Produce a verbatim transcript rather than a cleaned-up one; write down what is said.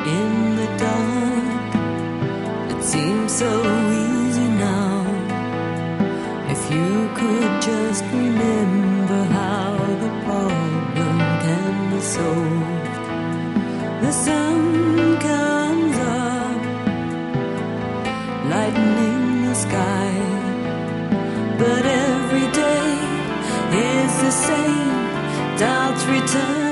in the dark. It seems so easy now. If you could just remember how the problem can be solved. The sun comes up, lightening the sky, but every day is the same. Doubts return.